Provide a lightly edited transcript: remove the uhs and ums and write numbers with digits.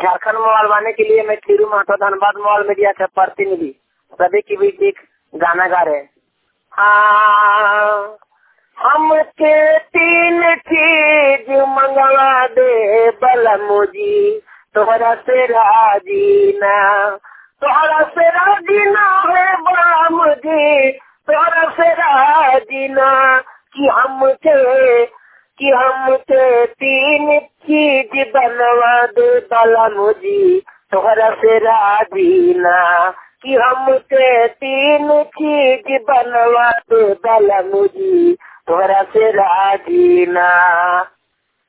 Jharkhand mobile वाले के लिए मैं थिरू महतो धनबाद मोबाइल मीडिया के प्रतिनिधि सभी के बीच एक गाना गा रहे हैं। हाँ, हमके 3 चीज मंगवा दे बलमुजी, तोहरा से राजी ना, तोहरा से राजी ना है बलमुजी, तोहरा से राजी ना, कि हमके 3 चीज बनवा दे बलमुजी, तोहरा से राजी ना, कि हमके 3 चीज बनवा दे बलमुजी, तोहरा से राजी ना।